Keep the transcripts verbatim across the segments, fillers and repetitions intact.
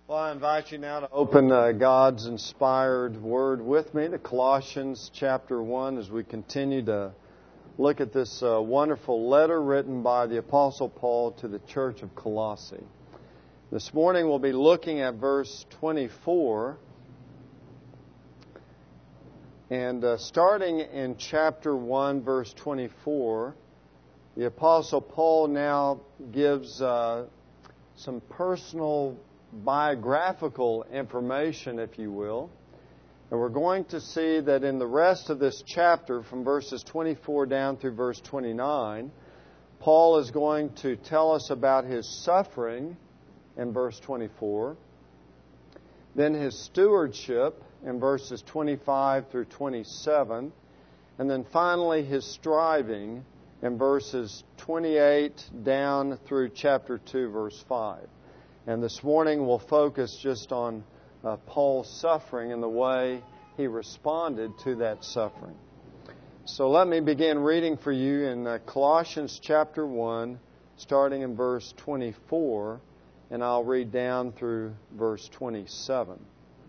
Well, I invite you now to open uh, God's inspired Word with me to Colossians chapter one as we continue to look at this uh, wonderful letter written by the Apostle Paul to the church of Colossae. This morning we'll be looking at verse twenty-four. And uh, starting in chapter one, verse twenty-four, the Apostle Paul now gives uh, some personal biographical information, if you will. And we're going to see that in the rest of this chapter, from verses twenty-four down through verse twenty-nine, Paul is going to tell us about his suffering in verse twenty-four, then his stewardship in verses twenty-five through twenty-seven, and then finally his striving in verses twenty-eight down through chapter two, verse five. And this morning we'll focus just on uh, Paul's suffering and the way he responded to that suffering. So let me begin reading for you in uh, Colossians chapter one, starting in verse twenty-four, and I'll read down through verse twenty-seven.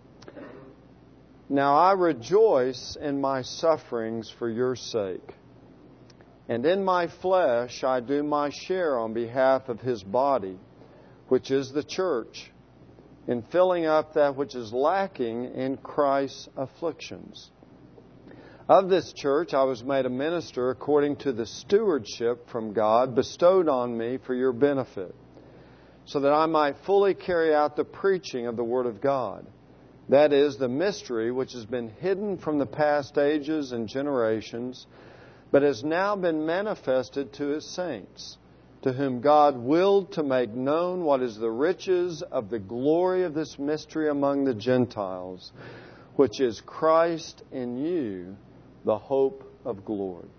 Now I rejoice in my sufferings for your sake, and in my flesh I do my share on behalf of His body, which is the church, in filling up that which is lacking in Christ's afflictions. Of this church I was made a minister according to the stewardship from God bestowed on me for your benefit, so that I might fully carry out the preaching of the Word of God. That is, the mystery which has been hidden from the past ages and generations, but has now been manifested to His saints, to whom God willed to make known what is the riches of the glory of this mystery among the Gentiles, which is Christ in you, the hope of glory.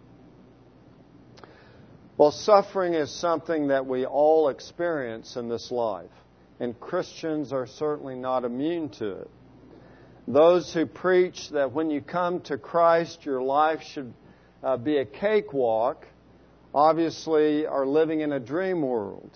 Well, suffering is something that we all experience in this life, and Christians are certainly not immune to it. Those who preach that when you come to Christ your life should uh, be a cakewalk obviously are living in a dream world.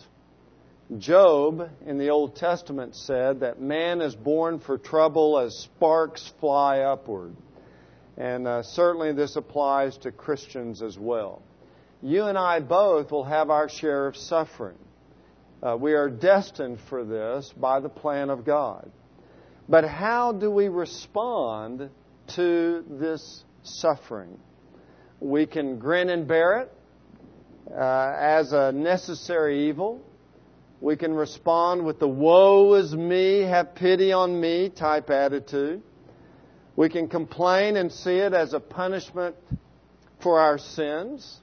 Job in the Old Testament said that man is born for trouble as sparks fly upward. And uh, certainly this applies to Christians as well. You and I both will have our share of suffering. Uh, we are destined for this by the plan of God. But how do we respond to this suffering? We can grin and bear it uh, as a necessary evil. We can respond with the woe is me, have pity on me type attitude. We can complain and see it as a punishment for our sins.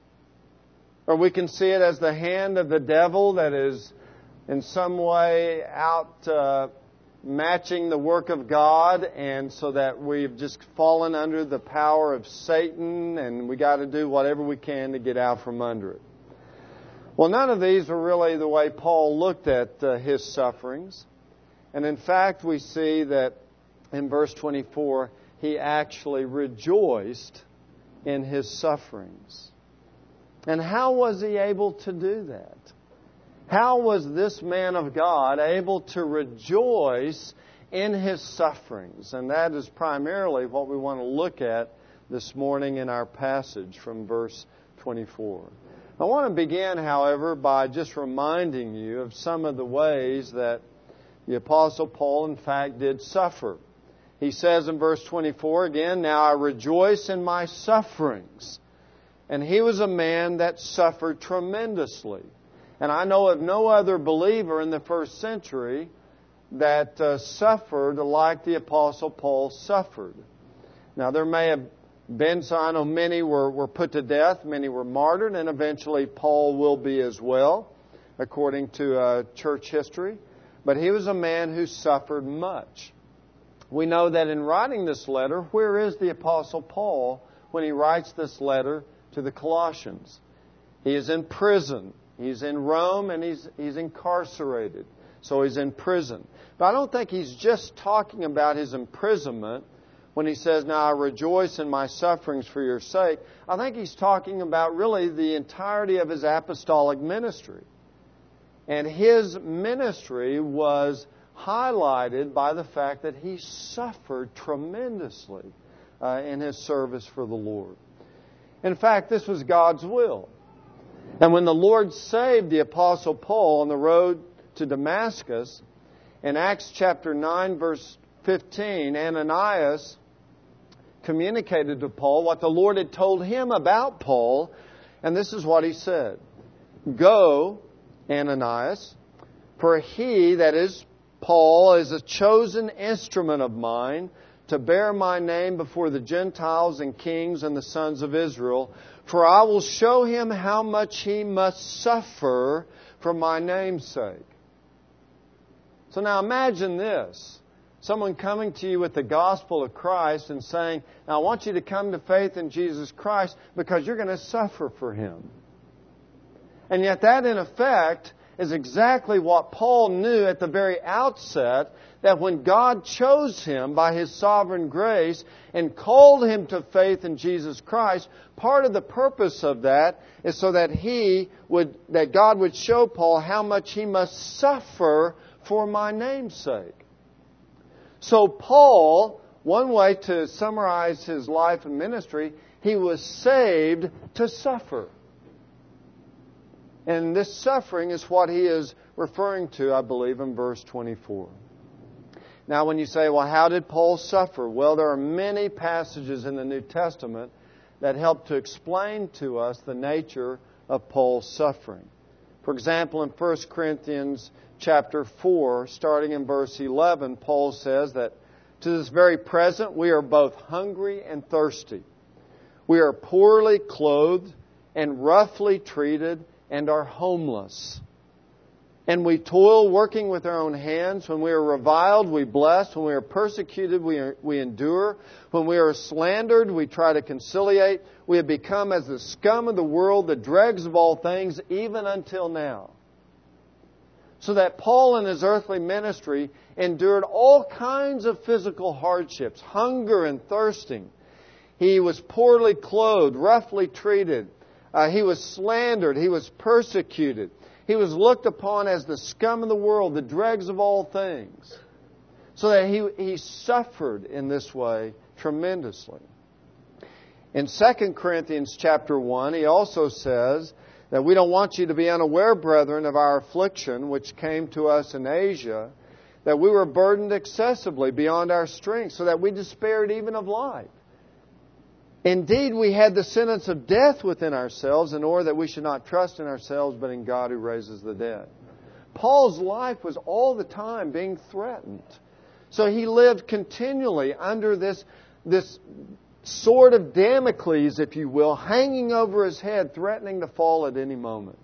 Or we can see it as the hand of the devil that is in some way out uh, matching the work of God, and so that we've just fallen under the power of Satan and we got to do whatever we can to get out from under it. Well, none of these are really the way Paul looked at uh, his sufferings. And in fact, we see that in verse twenty-four, he actually rejoiced in his sufferings. And how was he able to do that? How was this man of God able to rejoice in his sufferings? And that is primarily what we want to look at this morning in our passage from verse twenty-four. I want to begin, however, by just reminding you of some of the ways that the Apostle Paul, in fact, did suffer. He says in verse twenty-four again, "Now I rejoice in my sufferings." And he was a man that suffered tremendously. And I know of no other believer in the first century that uh, suffered like the Apostle Paul suffered. Now, there may have been some, I know many were, were put to death, many were martyred, and eventually Paul will be as well, according to uh, church history. But he was a man who suffered much. We know that in writing this letter, where is the Apostle Paul when he writes this letter to the Colossians? He is in prison. He's in Rome and he's he's incarcerated. So he's in prison. But I don't think he's just talking about his imprisonment when he says, "Now I rejoice in my sufferings for your sake." I think he's talking about really the entirety of his apostolic ministry. And his ministry was highlighted by the fact that he suffered tremendously uh, in his service for the Lord. In fact, this was God's will. And when the Lord saved the Apostle Paul on the road to Damascus, in Acts chapter nine, verse fifteen, Ananias communicated to Paul what the Lord had told him about Paul, and this is what he said. Go, Ananias, for he, that is Paul, is a chosen instrument of mine to bear my name before the Gentiles and kings and the sons of Israel. For I will show him how much he must suffer for my name's sake. So now imagine this. Someone coming to you with the gospel of Christ and saying, now I want you to come to faith in Jesus Christ because you're going to suffer for Him. And yet that in effect is exactly what Paul knew at the very outset, that when God chose him by His sovereign grace and called him to faith in Jesus Christ, part of the purpose of that is so that he would, that God would show Paul how much he must suffer for my name's sake. So Paul, one way to summarize his life and ministry, he was saved to suffer. And this suffering is what he is referring to, I believe, in verse twenty-four. Now, when you say, well, how did Paul suffer? Well, there are many passages in the New Testament that help to explain to us the nature of Paul's suffering. For example, in First Corinthians chapter four, starting in verse eleven, Paul says that to this very present we are both hungry and thirsty. We are poorly clothed and roughly treated and are homeless. And we toil working with our own hands. When we are reviled, we bless. When we are persecuted, we, are, we endure. When we are slandered, we try to conciliate. We have become as the scum of the world, the dregs of all things, even until now. So that Paul in his earthly ministry endured all kinds of physical hardships, hunger and thirsting. He was poorly clothed, roughly treated. Uh, he was slandered. He was persecuted. He was looked upon as the scum of the world, the dregs of all things. So that he, he suffered in this way tremendously. In Second Corinthians chapter one, he also says that we don't want you to be unaware, brethren, of our affliction which came to us in Asia, that we were burdened excessively beyond our strength, so that we despaired even of life. Indeed, we had the sentence of death within ourselves, in order that we should not trust in ourselves, but in God who raises the dead. Paul's life was all the time being threatened. So he lived continually under this, this sword of Damocles, if you will, hanging over his head, threatening to fall at any moment.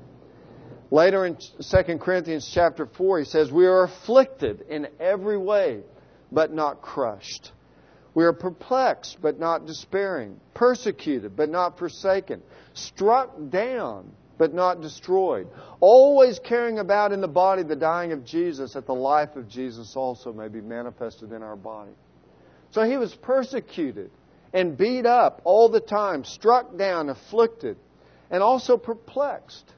Later in Second Corinthians chapter four, he says, we are afflicted in every way, but not crushed. We are perplexed, but not despairing. Persecuted, but not forsaken. Struck down, but not destroyed. Always carrying about in the body the dying of Jesus, that the life of Jesus also may be manifested in our body. So he was persecuted and beat up all the time, struck down, afflicted, and also perplexed.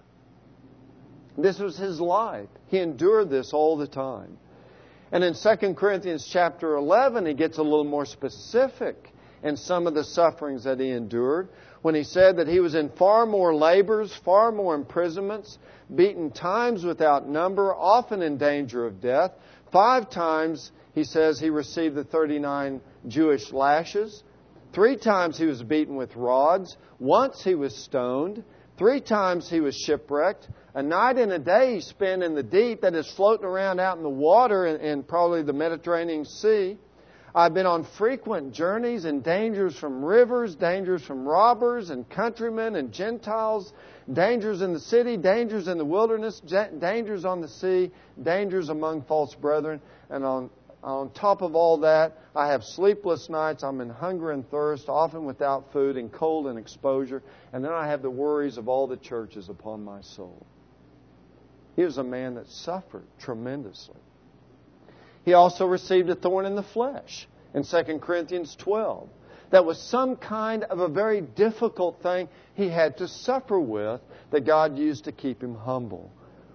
This was his life. He endured this all the time. And in Second Corinthians chapter eleven, he gets a little more specific in some of the sufferings that he endured, when he said that he was in far more labors, far more imprisonments, beaten times without number, often in danger of death. Five times, he says, he received the thirty-nine Jewish lashes. Three times he was beaten with rods. Once he was stoned. Three times he was shipwrecked. A night and a day he spent in the deep, that is floating around out in the water in, in probably the Mediterranean Sea. I've been on frequent journeys and dangers from rivers, dangers from robbers and countrymen and Gentiles, dangers in the city, dangers in the wilderness, dangers on the sea, dangers among false brethren. And on, on top of all that, I have sleepless nights. I'm in hunger and thirst, often without food, and cold and exposure. And then I have the worries of all the churches upon my soul. He was a man that suffered tremendously. He also received a thorn in the flesh in Second Corinthians twelve. That was some kind of a very difficult thing he had to suffer with, that God used to keep him humble.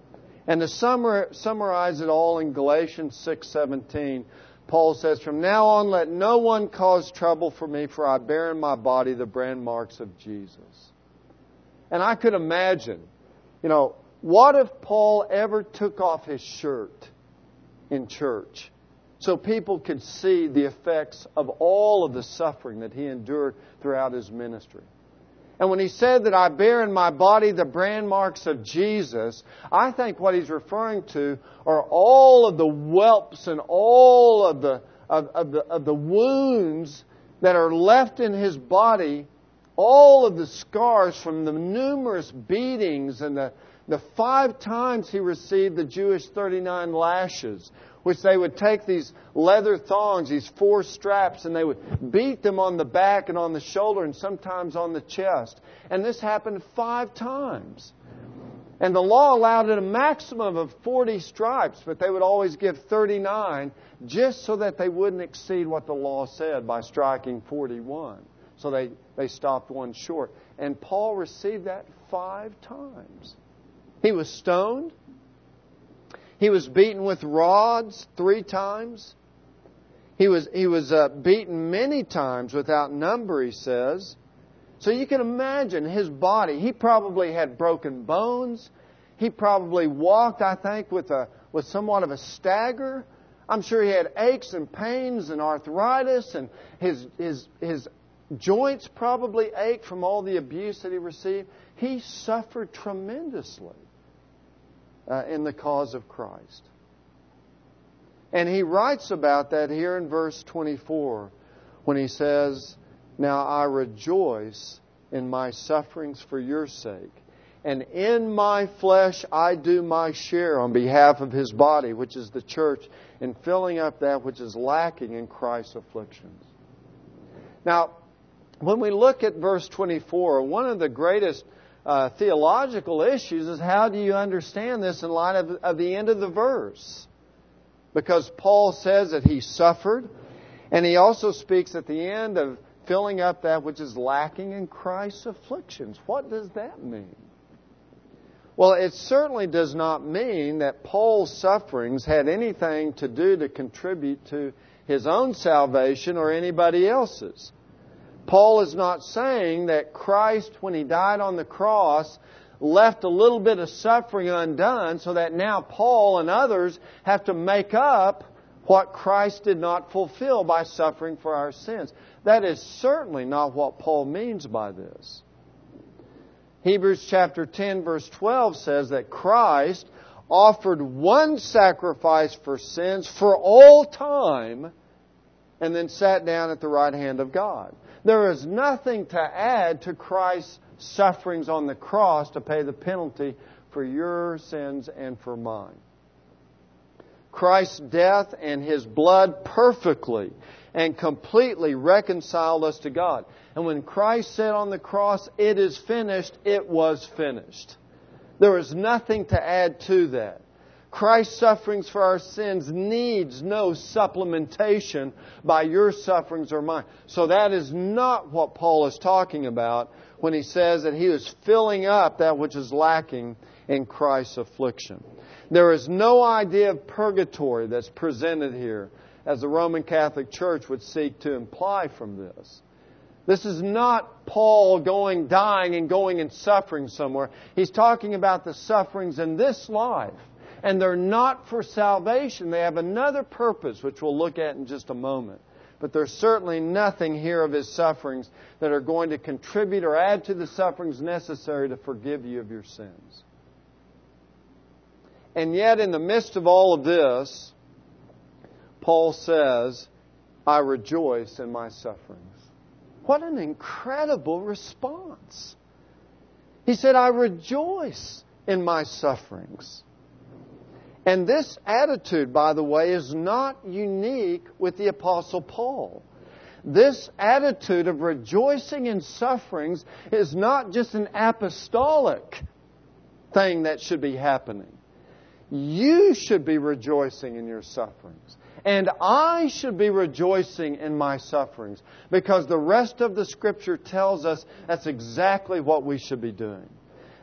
And to summarize it all in Galatians six seventeen, Paul says, "From now on let no one cause trouble for me, for I bear in my body the brand marks of Jesus." And I could imagine, you know, what if Paul ever took off his shirt in church so people could see the effects of all of the suffering that he endured throughout his ministry? And when he said that I bear in my body the brand marks of Jesus, I think what he's referring to are all of the whelps and all of the, of, of the, of the wounds that are left in his body, all of the scars from the numerous beatings and the, the five times he received the Jewish thirty-nine lashes, which they would take these leather thongs, these four straps, and they would beat them on the back and on the shoulder and sometimes on the chest. And this happened five times. And the law allowed it a maximum of forty stripes, but they would always give thirty-nine just so that they wouldn't exceed what the law said by striking forty-one. So they, they stopped one short. And Paul received that five times. He was stoned. He was beaten with rods three times. He was, he was uh, beaten many times without number, he says. So you can imagine his body. He probably had broken bones. He probably walked, I think, with a with somewhat of a stagger. I'm sure he had aches and pains and arthritis, and his his his joints probably ached from all the abuse that he received. He suffered tremendously Uh, in the cause of Christ. And he writes about that here in verse twenty-four when he says, "Now I rejoice in my sufferings for your sake, and in my flesh I do my share on behalf of His body," which is the church, in filling up that which is lacking in Christ's afflictions. Now, when we look at verse twenty-four, one of the greatest Uh, theological issues is how do you understand this in light of, of the end of the verse? Because Paul says that he suffered, and he also speaks at the end of filling up that which is lacking in Christ's afflictions. What does that mean? Well, it certainly does not mean that Paul's sufferings had anything to do to contribute to his own salvation or anybody else's. Paul is not saying that Christ, when He died on the cross, left a little bit of suffering undone so that now Paul and others have to make up what Christ did not fulfill by suffering for our sins. That is certainly not what Paul means by this. Hebrews chapter ten verse twelve says that Christ offered one sacrifice for sins for all time and then sat down at the right hand of God. There is nothing to add to Christ's sufferings on the cross to pay the penalty for your sins and for mine. Christ's death and His blood perfectly and completely reconciled us to God. And when Christ said on the cross, "It is finished," it was finished. There is nothing to add to that. Christ's sufferings for our sins needs no supplementation by your sufferings or mine. So that is not what Paul is talking about when he says that he was filling up that which is lacking in Christ's affliction. There is no idea of purgatory that's presented here, as the Roman Catholic Church would seek to imply from this. This is not Paul going, dying and going and suffering somewhere. He's talking about the sufferings in this life. And they're not for salvation. They have another purpose, which we'll look at in just a moment. But there's certainly nothing here of His sufferings that are going to contribute or add to the sufferings necessary to forgive you of your sins. And yet, in the midst of all of this, Paul says, "I rejoice in my sufferings." What an incredible response. He said, "I rejoice in my sufferings." And this attitude, by the way, is not unique with the Apostle Paul. This attitude of rejoicing in sufferings is not just an apostolic thing that should be happening. You should be rejoicing in your sufferings. And I should be rejoicing in my sufferings. Because the rest of the Scripture tells us that's exactly what we should be doing.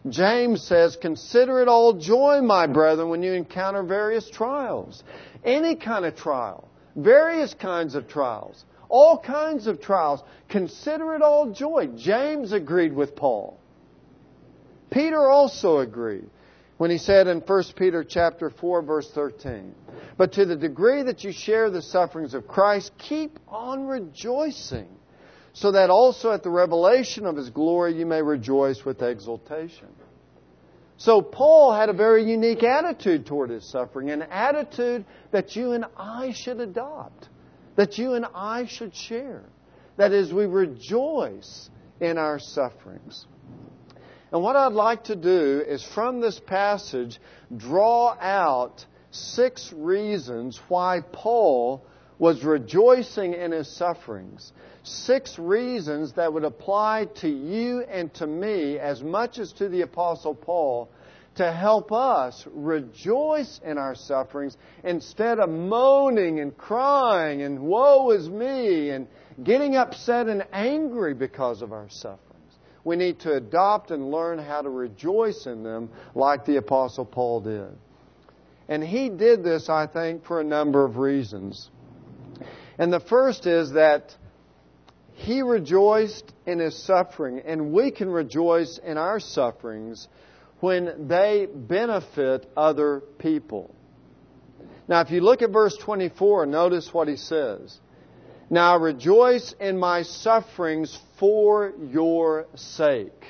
James says, "Consider it all joy, my brethren, when you encounter various trials." Any kind of trial, various kinds of trials, all kinds of trials. Consider it all joy. James agreed with Paul. Peter also agreed when he said in First Peter chapter four, verse thirteen, "But to the degree that you share the sufferings of Christ, keep on rejoicing, so that also at the revelation of His glory you may rejoice with exultation." So Paul had a very unique attitude toward his suffering, an attitude that you and I should adopt, that you and I should share. That is, we rejoice in our sufferings. And what I'd like to do is from this passage draw out six reasons why Paul was rejoicing in his sufferings. Six reasons that would apply to you and to me as much as to the Apostle Paul to help us rejoice in our sufferings instead of moaning and crying and woe is me and getting upset and angry because of our sufferings. We need to adopt and learn how to rejoice in them like the Apostle Paul did. And he did this, I think, for a number of reasons. And the first is that he rejoiced in his suffering, and we can rejoice in our sufferings when they benefit other people. Now, if you look at verse twenty-four, notice what he says. "Now I rejoice in my sufferings for your sake."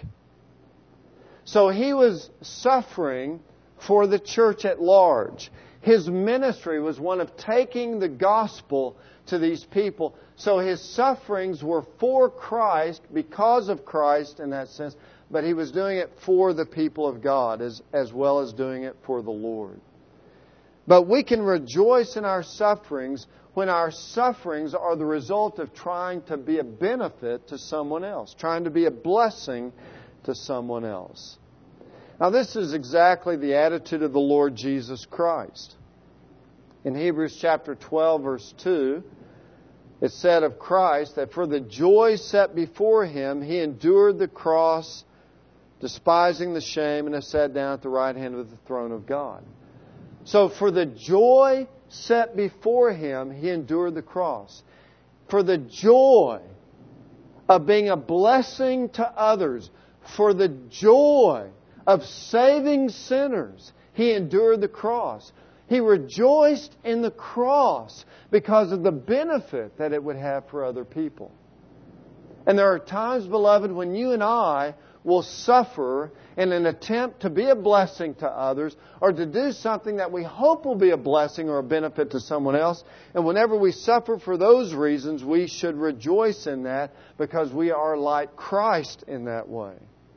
So he was suffering for the church at large. His ministry was one of taking the gospel to these people. So his sufferings were for Christ, because of Christ in that sense, but he was doing it for the people of God as, as well as doing it for the Lord. But we can rejoice in our sufferings when our sufferings are the result of trying to be a benefit to someone else, trying to be a blessing to someone else. Now, this is exactly the attitude of the Lord Jesus Christ. In Hebrews chapter twelve, verse two, it said of Christ that for the joy set before Him, He endured the cross, despising the shame, and has sat down at the right hand of the throne of God. So for the joy set before Him, He endured the cross. For the joy of being a blessing to others, for the joy of saving sinners, He endured the cross. He rejoiced in the cross because of the benefit that it would have for other people. And there are times, beloved, when you and I will suffer in an attempt to be a blessing to others or to do something that we hope will be a blessing or a benefit to someone else. And whenever we suffer for those reasons, we should rejoice in that because we are like Christ in that way.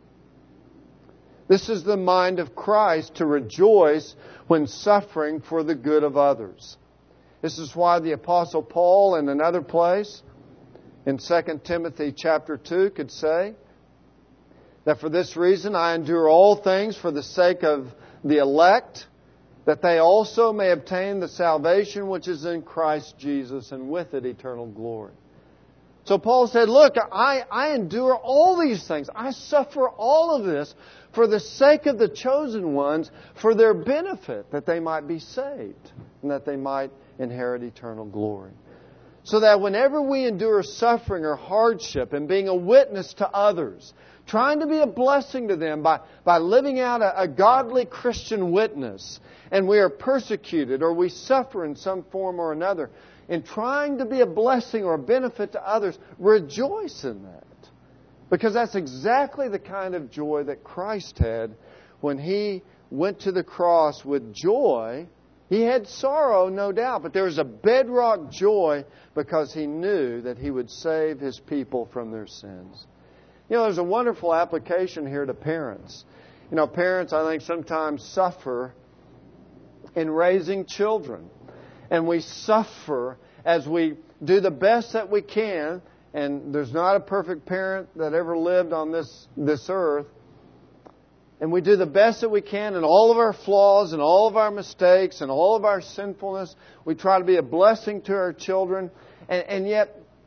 This is the mind of Christ, to rejoice when suffering for the good of others. This is why the Apostle Paul in another place, in Second Timothy chapter two, could say that for this reason I endure all things for the sake of the elect, that they also may obtain the salvation which is in Christ Jesus, and with it eternal glory. So Paul said, look, I, I endure all these things. I suffer all of this for the sake of the chosen ones, for their benefit, that they might be saved and that they might inherit eternal glory. So that whenever we endure suffering or hardship and being a witness to others, trying to be a blessing to them by, by living out a, a godly Christian witness, and we are persecuted or we suffer in some form or another, in trying to be a blessing or a benefit to others, rejoice in that. Because that's exactly the kind of joy that Christ had when He went to the cross with joy. He had sorrow, no doubt, but there was a bedrock joy because He knew that He would save His people from their sins. You know, there's a wonderful application here to parents. You know, parents, I think, sometimes suffer in raising children. And we suffer as we do the best that we can. And there's not a perfect parent that ever lived on this, this earth. And we do the best that we can in all of our flaws and all of our mistakes and all of our sinfulness. We try to be a blessing to our children. And, and yet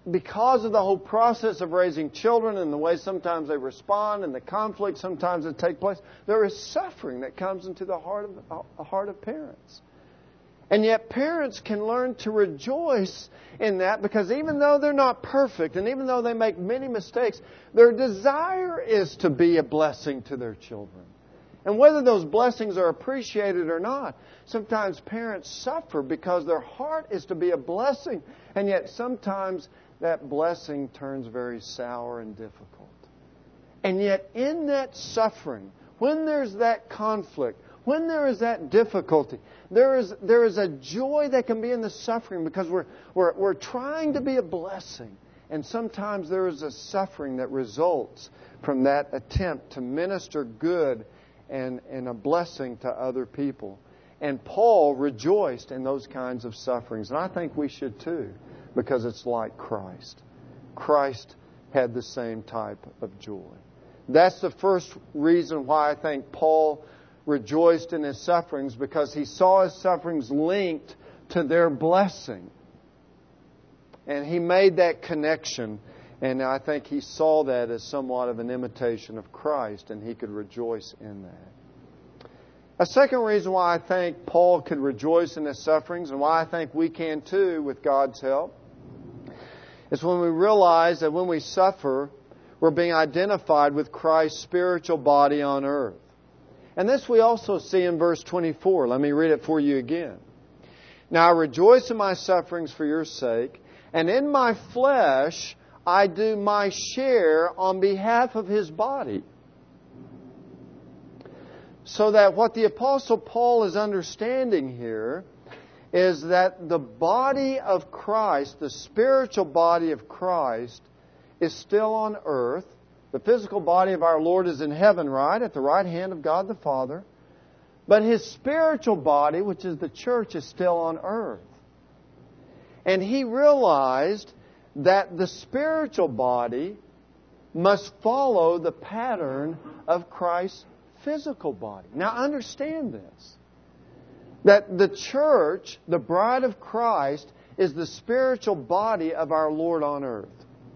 because of the whole process of raising children and the way sometimes they respond and the conflict sometimes that take place, there is suffering that comes into the heart of the heart of parents. And yet parents can learn to rejoice in that, because even though they're not perfect and even though they make many mistakes, their desire is to be a blessing to their children. And whether those blessings are appreciated or not, sometimes parents suffer because their heart is to be a blessing, and yet sometimes that blessing turns very sour and difficult. And yet in that suffering, when there's that conflict, when there is that difficulty, there is there is a joy that can be in the suffering, because we're we're we're trying to be a blessing. And sometimes there is a suffering that results from that attempt to minister good and, and a blessing to other people. And Paul rejoiced in those kinds of sufferings. And I think we should too, because it's like Christ. Christ had the same type of joy. That's the first reason why I think Paul rejoiced in his sufferings, because he saw his sufferings linked to their blessing. And he made that connection, and I think he saw that as somewhat of an imitation of Christ, and he could rejoice in that. A second reason why I think Paul could rejoice in his sufferings, and why I think we can too with God's help, is when we realize that when we suffer, we're being identified with Christ's spiritual body on earth. And this we also see in verse twenty-four. Let me read it for you again. Now I rejoice in my sufferings for your sake, and in my flesh I do my share on behalf of His body. So that what the Apostle Paul is understanding here is that the body of Christ, the spiritual body of Christ, is still on earth. The physical body of our Lord is in heaven, right? At the right hand of God the Father. But His spiritual body, which is the church, is still on earth. And he realized that the spiritual body must follow the pattern of Christ's physical body. Now understand this. That the church, the bride of Christ, is the spiritual body of our Lord on earth.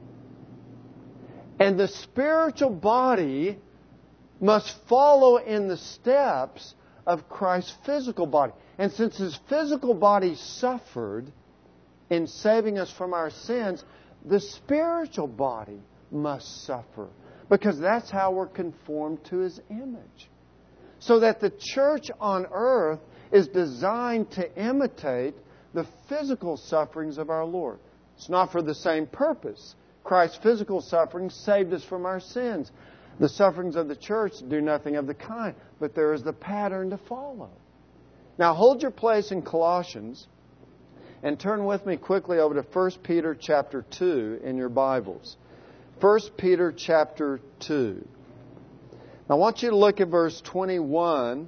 And the spiritual body must follow in the steps of Christ's physical body. And since His physical body suffered in saving us from our sins, the spiritual body must suffer, because that's how we're conformed to His image. So that the church on earth is designed to imitate the physical sufferings of our Lord. It's not for the same purpose. Christ's physical suffering saved us from our sins. The sufferings of the church do nothing of the kind, but there is the pattern to follow. Now hold your place in Colossians and turn with me quickly over to First Peter chapter two in your Bibles. First Peter chapter two. Now I want you to look at verse twenty-one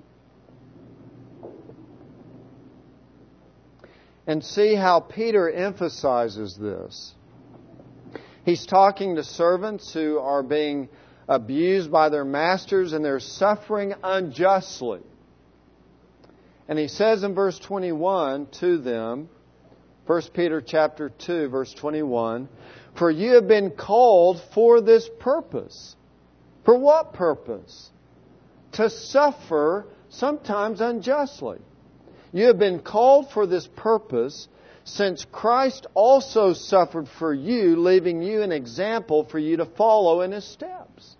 and see how Peter emphasizes this. He's talking to servants who are being abused by their masters and they're suffering unjustly. And he says in verse twenty-one to them, First Peter chapter two, verse twenty-one, "For you have been called for this purpose." For what purpose? To suffer, sometimes unjustly. You have been called for this purpose, since Christ also suffered for you, leaving you an example for you to follow in His steps.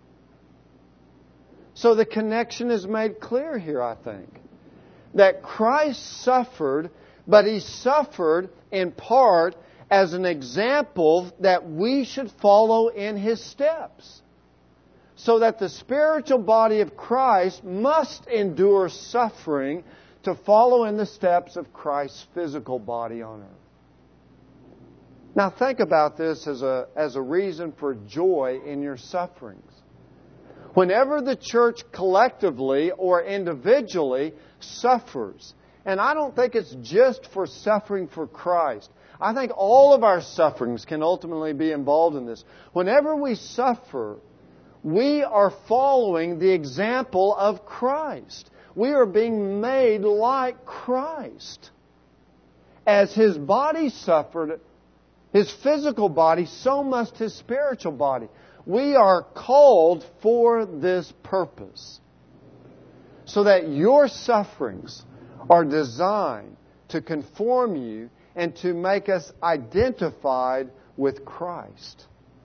So the connection is made clear here, I think. That Christ suffered, but He suffered in part as an example that we should follow in His steps. So that the spiritual body of Christ must endure suffering to follow in the steps of Christ's physical body on earth. Now think about this as a, as a reason for joy in your sufferings. Whenever the church collectively or individually suffers, and I don't think it's just for suffering for Christ. I think all of our sufferings can ultimately be involved in this. Whenever we suffer, we are following the example of Christ. We are being made like Christ. As His body suffered, His physical body, so must His spiritual body. We are called for this purpose, so that your sufferings are designed to conform you and to make us identified with Christ.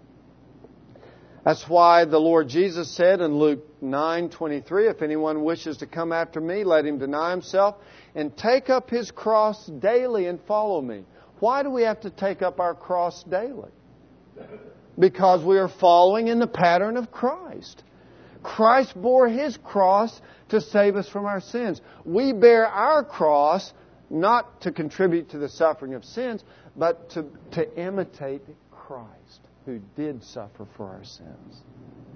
That's why the Lord Jesus said in Luke nine twenty-three, if anyone wishes to come after me, let him deny himself and take up his cross daily and follow me. Why do we have to take up our cross daily? Because we are following in the pattern of Christ. Christ bore His cross to save us from our sins. We bear our cross not to contribute to the suffering of sins, but to, to imitate Christ, who did suffer for our sins.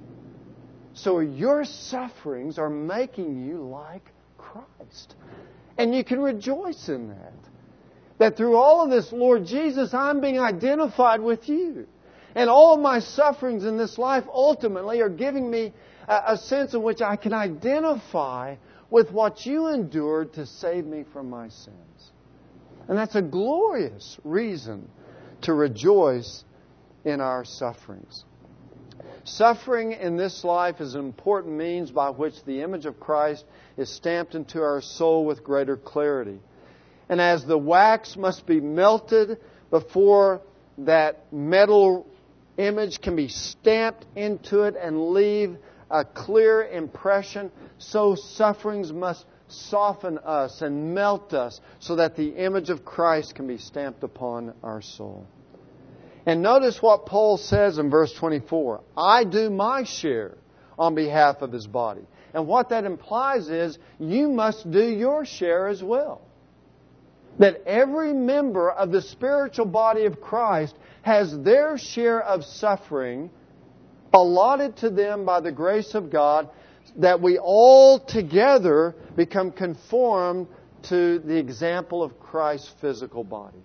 So your sufferings are making you like Christ. And you can rejoice in that. That through all of this, Lord Jesus, I'm being identified with you. And all of my sufferings in this life ultimately are giving me a, a sense in which I can identify with what you endured to save me from my sins. And that's a glorious reason to rejoice in our sufferings. Suffering in this life is an important means by which the image of Christ is stamped into our soul with greater clarity. And as the wax must be melted before that metal image can be stamped into it and leave a clear impression, so sufferings must soften us and melt us so that the image of Christ can be stamped upon our soul. And notice what Paul says in verse twenty-four. I do my share on behalf of His body. And what that implies is you must do your share as well. That every member of the spiritual body of Christ has their share of suffering allotted to them by the grace of God, that we all together become conformed to the example of Christ's physical body.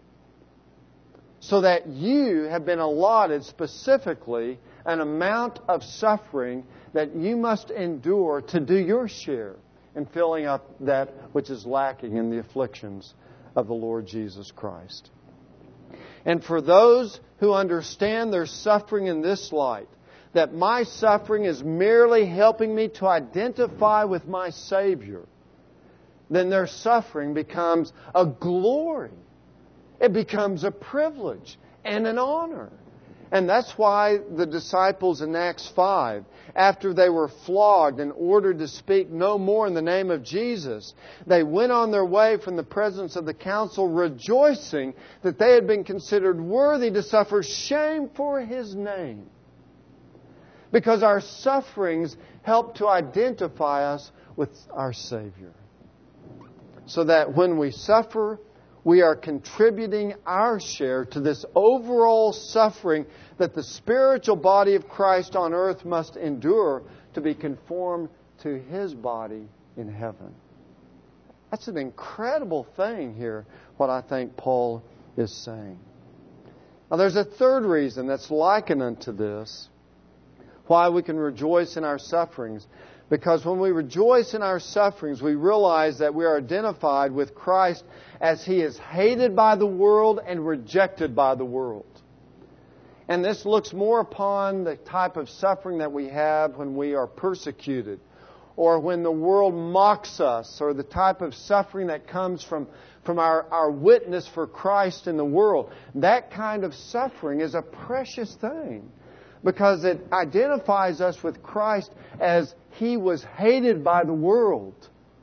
So that you have been allotted specifically an amount of suffering that you must endure to do your share in filling up that which is lacking in the afflictions of the Lord Jesus Christ. And for those who understand their suffering in this light, that my suffering is merely helping me to identify with my Savior, then their suffering becomes a glory. It becomes a privilege and an honor. And that's why the disciples in Acts five, after they were flogged and ordered to speak no more in the name of Jesus, they went on their way from the presence of the council rejoicing that they had been considered worthy to suffer shame for His name. Because our sufferings help to identify us with our Savior. So that when we suffer, we are contributing our share to this overall suffering that the spiritual body of Christ on earth must endure to be conformed to His body in heaven. That's an incredible thing here, what I think Paul is saying. Now there's a third reason that's likened unto this, why we can rejoice in our sufferings. Because when we rejoice in our sufferings, we realize that we are identified with Christ as He is hated by the world and rejected by the world. And this looks more upon the type of suffering that we have when we are persecuted, or when the world mocks us, or the type of suffering that comes from, from our, our witness for Christ in the world. That kind of suffering is a precious thing, because it identifies us with Christ as He was hated by the world.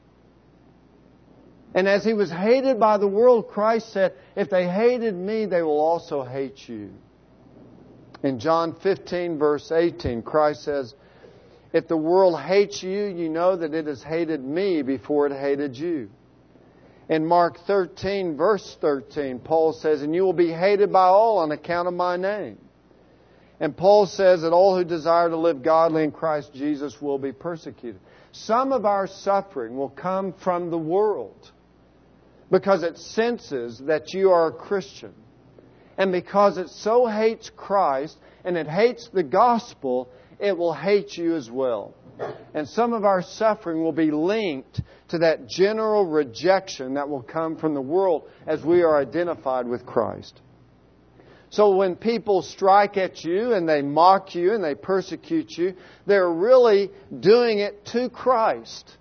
And as He was hated by the world, Christ said, if they hated me, they will also hate you. In John fifteen, verse eighteen, Christ says, if the world hates you, you know that it has hated me before it hated you. In Mark thirteen, verse thirteen, Paul says, and you will be hated by all on account of my name. And Paul says that all who desire to live godly in Christ Jesus will be persecuted. Some of our suffering will come from the world because it senses that you are a Christian. And because it so hates Christ and it hates the gospel, it will hate you as well. And some of our suffering will be linked to that general rejection that will come from the world as we are identified with Christ. So when people strike at you and they mock you and they persecute you, they're really doing it to Christ.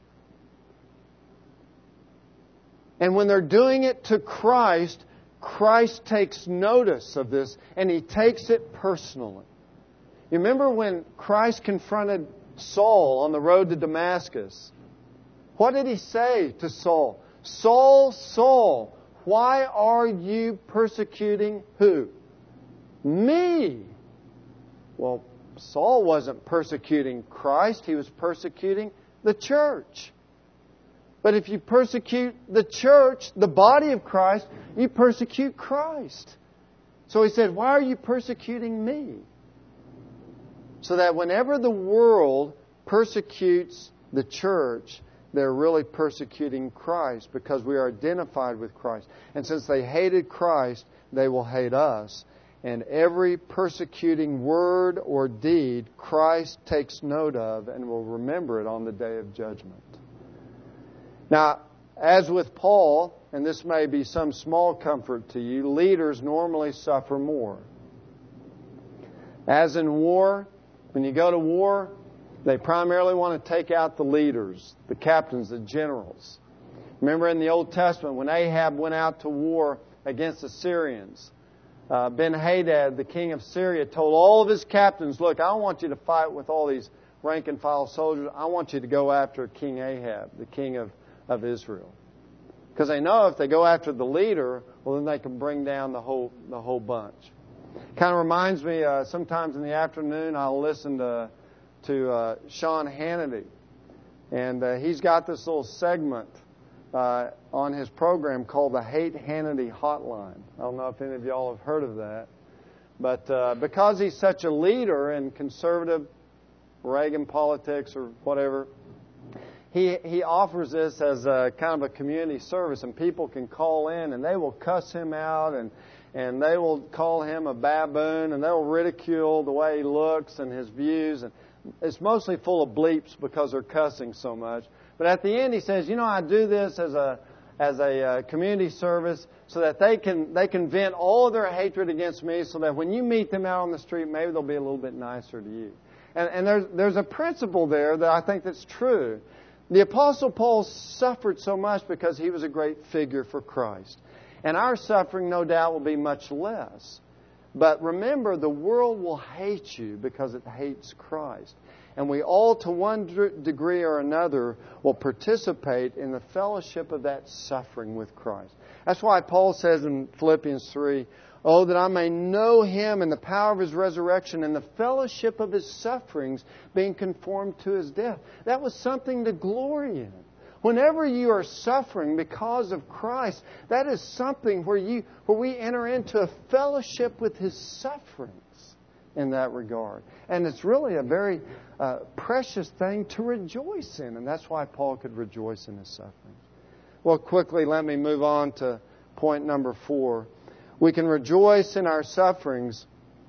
And when they're doing it to Christ, Christ takes notice of this and He takes it personally. You remember when Christ confronted Saul on the road to Damascus? What did He say to Saul? Saul, Saul, why are you persecuting who? Me. Well, Saul wasn't persecuting Christ. He was persecuting the church. But if you persecute the church, the body of Christ, you persecute Christ. So He said, why are you persecuting me? So that whenever the world persecutes the church, they're really persecuting Christ because we are identified with Christ. And since they hated Christ, they will hate us. And every persecuting word or deed, Christ takes note of and will remember it on the day of judgment. Now, as with Paul, and this may be some small comfort to you, leaders normally suffer more. As in war, when you go to war, they primarily want to take out the leaders, the captains, the generals. Remember in the Old Testament, when Ahab went out to war against the Syrians, uh, Ben-Hadad, the king of Syria, told all of his captains, look, I don't want you to fight with all these rank-and-file soldiers. I want you to go after King Ahab, the king of, of Israel. Because they know if they go after the leader, well, then they can bring down the whole, the whole bunch. Kind of reminds me, uh, sometimes in the afternoon, I'll listen to to uh, Sean Hannity. And uh, he's got this little segment uh, on his program called the Hate Hannity Hotline. I don't know if any of y'all have heard of that. But uh, because he's such a leader in conservative Reagan politics or whatever, he he offers this as a kind of a community service, and people can call in and they will cuss him out and and they will call him a baboon and they will ridicule the way he looks and his views. And it's mostly full of bleeps because they're cussing so much. But at the end he says, you know, I do this as a as a uh, community service so that they can they can vent all of their hatred against me, so that when you meet them out on the street, maybe they'll be a little bit nicer to you. And, and there's there's a principle there that I think that's true. The Apostle Paul suffered so much because he was a great figure for Christ. And our suffering, no doubt, will be much less. But remember, the world will hate you because it hates Christ. And we all, to one degree or another, will participate in the fellowship of that suffering with Christ. That's why Paul says in Philippians three, oh, that I may know Him and the power of His resurrection and the fellowship of His sufferings, being conformed to His death. That was something to glory in. Whenever you are suffering because of Christ, that is something where you where we enter into a fellowship with His sufferings in that regard. And it's really a very uh, precious thing to rejoice in. And that's why Paul could rejoice in his sufferings. Well, quickly, let me move on to point number four. We can rejoice in our sufferings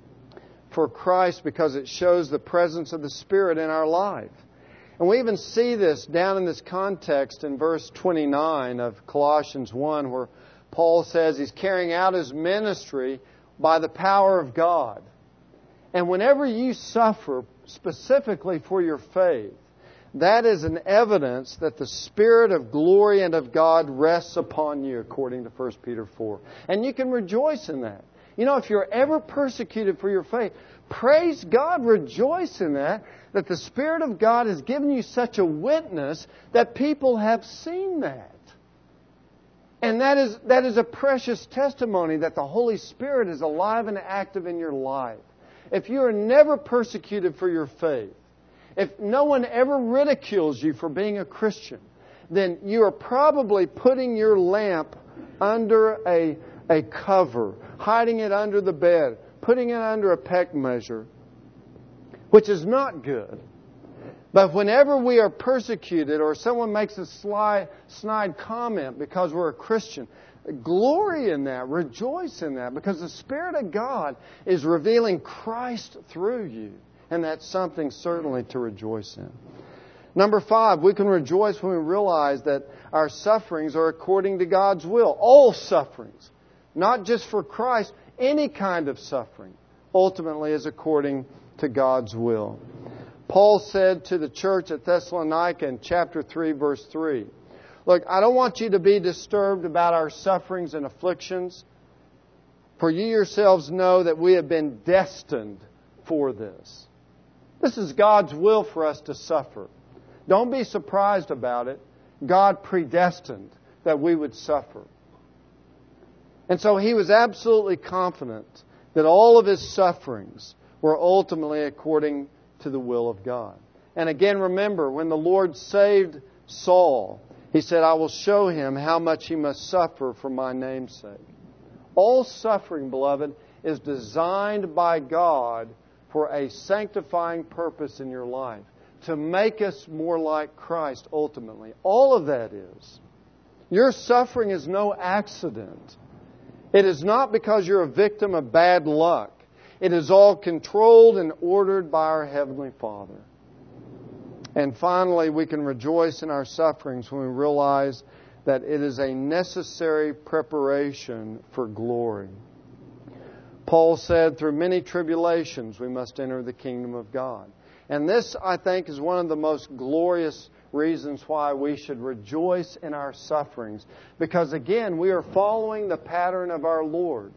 for Christ because it shows the presence of the Spirit in our life. And we even see this down in this context in verse twenty-nine of Colossians one, where Paul says he's carrying out his ministry by the power of God. And whenever you suffer specifically for your faith, that is an evidence that the Spirit of glory and of God rests upon you, according to First Peter four. And you can rejoice in that. You know, if you're ever persecuted for your faith, praise God, rejoice in that, that the Spirit of God has given you such a witness that people have seen that. And that is that is a precious testimony that the Holy Spirit is alive and active in your life. If you are never persecuted for your faith, if no one ever ridicules you for being a Christian, then you are probably putting your lamp under a, a cover, hiding it under the bed, putting it under a peck measure, which is not good. But whenever we are persecuted or someone makes a sly, snide comment because we're a Christian, glory in that, rejoice in that, because the Spirit of God is revealing Christ through you. And that's something certainly to rejoice in. Number five, we can rejoice when we realize that our sufferings are according to God's will. All sufferings. Not just for Christ. any kind of suffering, ultimately is according to God's will. Paul said to the church at Thessalonica in chapter three, verse three, look, I don't want you to be disturbed about our sufferings and afflictions, for you yourselves know that we have been destined for this. This is God's will for us to suffer. Don't be surprised about it. God predestined that we would suffer. And so He was absolutely confident that all of His sufferings were ultimately according to the will of God. And again, remember, when the Lord saved Saul, He said, I will show him how much he must suffer for my name's sake. All suffering, beloved, is designed by God for a sanctifying purpose in your life, to make us more like Christ ultimately. All of that is. Your suffering is no accident. It is not because you're a victim of bad luck. It is all controlled and ordered by our Heavenly Father. And finally, we can rejoice in our sufferings when we realize that it is a necessary preparation for glory. Paul said, through many tribulations we must enter the kingdom of God. And this, I think, is one of the most glorious reasons why we should rejoice in our sufferings. Because again, we are following the pattern of our Lord.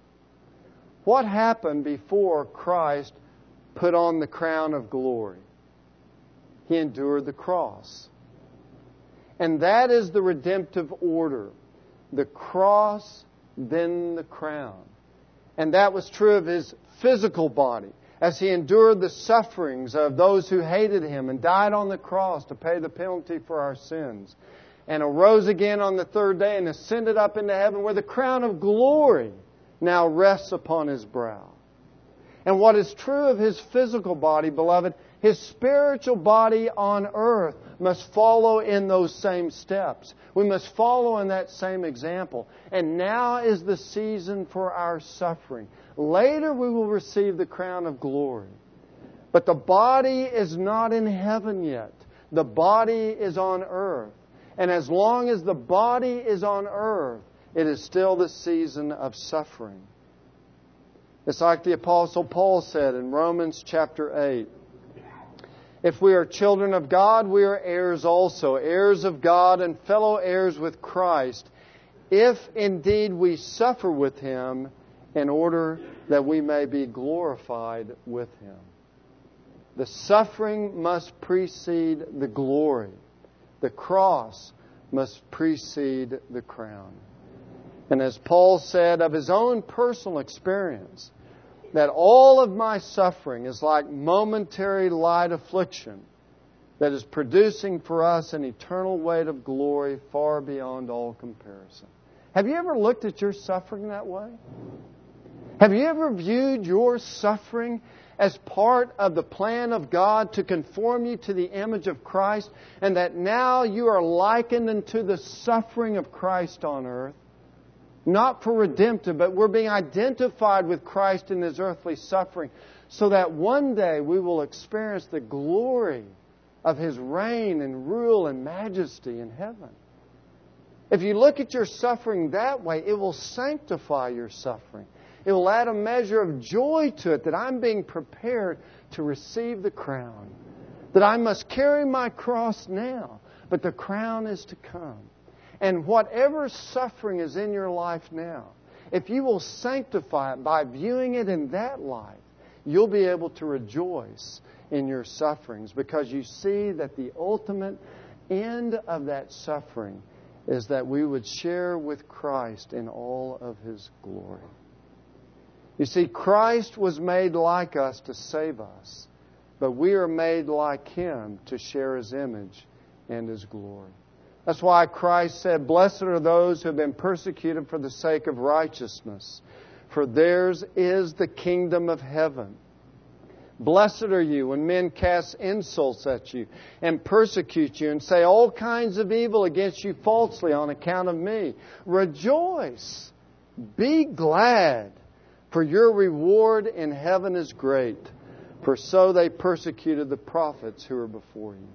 What happened before Christ put on the crown of glory? He endured the cross. And that is the redemptive order. The cross, then the crown. And that was true of His physical body, as He endured the sufferings of those who hated Him and died on the cross to pay the penalty for our sins, and arose again on the third day and ascended up into heaven, where the crown of glory now rests upon His brow. And what is true of His physical body, beloved, His spiritual body on earth must follow in those same steps. We must follow in that same example. And now is the season for our suffering. Later we will receive the crown of glory. But the body is not in heaven yet. The body is on earth. And as long as the body is on earth, it is still the season of suffering. It's like the Apostle Paul said in Romans chapter eight. If we are children of God, we are heirs also, heirs of God and fellow heirs with Christ, if indeed we suffer with Him, in order that we may be glorified with Him. The suffering must precede the glory. The cross must precede the crown. And as Paul said of his own personal experience, that all of my suffering is like momentary light affliction that is producing for us an eternal weight of glory far beyond all comparison. Have you ever looked at your suffering that way? Have you ever viewed your suffering as part of the plan of God to conform you to the image of Christ, and that now you are likened unto the suffering of Christ on earth? Not for redemptive, but we're being identified with Christ in His earthly suffering, so that one day we will experience the glory of His reign and rule and majesty in heaven. If you look at your suffering that way, it will sanctify your suffering. It will add a measure of joy to it, that I'm being prepared to receive the crown. That I must carry my cross now, but the crown is to come. And whatever suffering is in your life now, if you will sanctify it by viewing it in that light, you'll be able to rejoice in your sufferings, because you see that the ultimate end of that suffering is that we would share with Christ in all of His glory. You see, Christ was made like us to save us, but we are made like Him to share His image and His glory. That's why Christ said, "Blessed are those who have been persecuted for the sake of righteousness, for theirs is the kingdom of heaven. Blessed are you when men cast insults at you and persecute you and say all kinds of evil against you falsely on account of me. Rejoice, be glad, for your reward in heaven is great. For so they persecuted the prophets who were before you."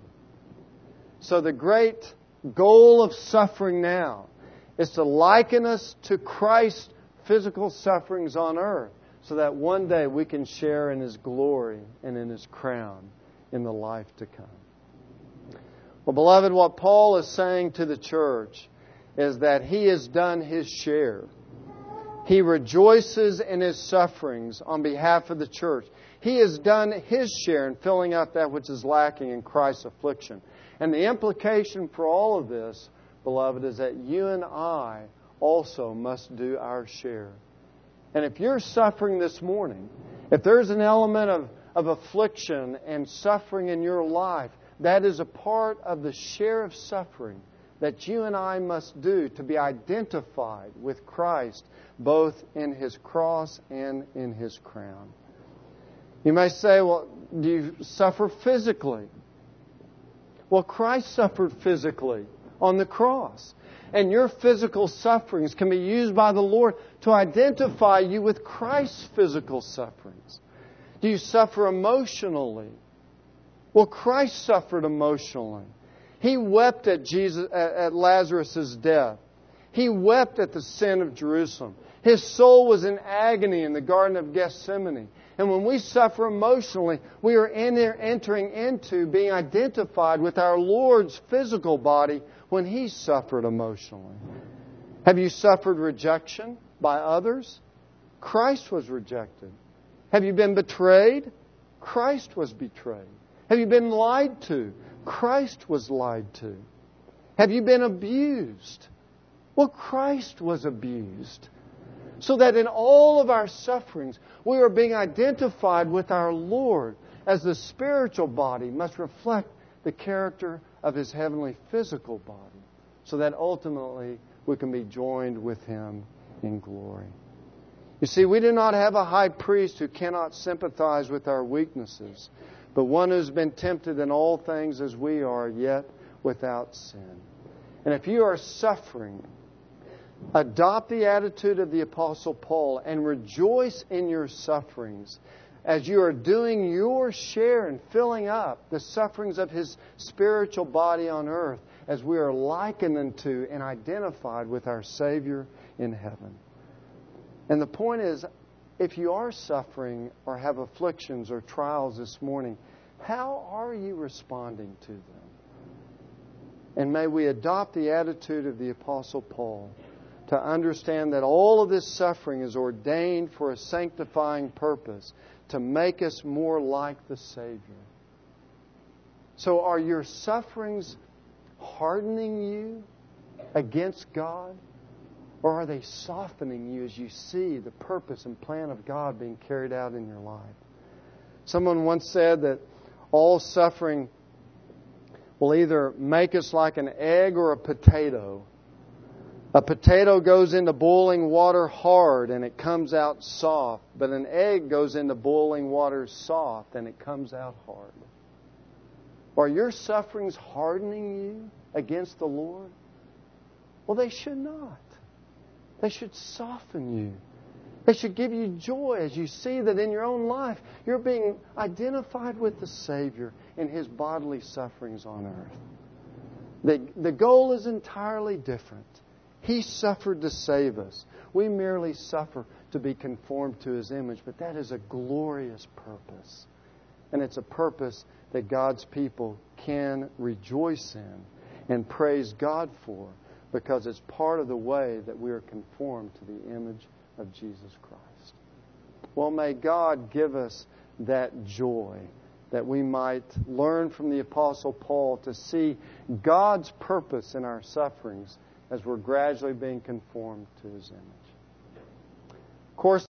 So the great goal of suffering now is to liken us to Christ's physical sufferings on earth so that one day we can share in His glory and in His crown in the life to come. Well, beloved, what Paul is saying to the church is that he has done his share. He rejoices in his sufferings on behalf of the church. He has done his share in filling out that which is lacking in Christ's affliction. And the implication for all of this, beloved, is that you and I also must do our share. And if you're suffering this morning, if there's an element of, of affliction and suffering in your life, that is a part of the share of suffering that you and I must do to be identified with Christ, both in His cross and in His crown. You may say, well, do you suffer physically? Well, Christ suffered physically on the cross. And your physical sufferings can be used by the Lord to identify you with Christ's physical sufferings. Do you suffer emotionally? Well, Christ suffered emotionally. He wept at Jesus at Lazarus' death. He wept at the sin of Jerusalem. His soul was in agony in the Garden of Gethsemane. And when we suffer emotionally, we are entering into being identified with our Lord's physical body when He suffered emotionally. Have you suffered rejection by others? Christ was rejected. Have you been betrayed? Christ was betrayed. Have you been lied to? Christ was lied to. Have you been abused? Well, Christ was abused. So that in all of our sufferings, we are being identified with our Lord, as the spiritual body must reflect the character of His heavenly physical body, so that ultimately we can be joined with Him in glory. You see, we do not have a high priest who cannot sympathize with our weaknesses, but one who's been tempted in all things as we are, yet without sin. And if you are suffering, adopt the attitude of the Apostle Paul and rejoice in your sufferings as you are doing your share in filling up the sufferings of His spiritual body on earth, as we are likened unto and identified with our Savior in heaven. And the point is, if you are suffering or have afflictions or trials this morning, how are you responding to them? And may we adopt the attitude of the Apostle Paul to understand that all of this suffering is ordained for a sanctifying purpose, to make us more like the Savior. So are your sufferings hardening you against God? Or are they softening you as you see the purpose and plan of God being carried out in your life? Someone once said that all suffering will either make us like an egg or a potato. A potato goes into boiling water hard and it comes out soft. But an egg goes into boiling water soft and it comes out hard. Are your sufferings hardening you against the Lord? Well, they should not. They should soften you. They should give you joy as you see that in your own life you're being identified with the Savior in His bodily sufferings on earth. The, the goal is entirely different. He suffered to save us. We merely suffer to be conformed to His image, but that is a glorious purpose. And it's a purpose that God's people can rejoice in and praise God for, because it's part of the way that we are conformed to the image of Jesus Christ. Well, may God give us that joy, that we might learn from the Apostle Paul to see God's purpose in our sufferings as we're gradually being conformed to His image. Of course,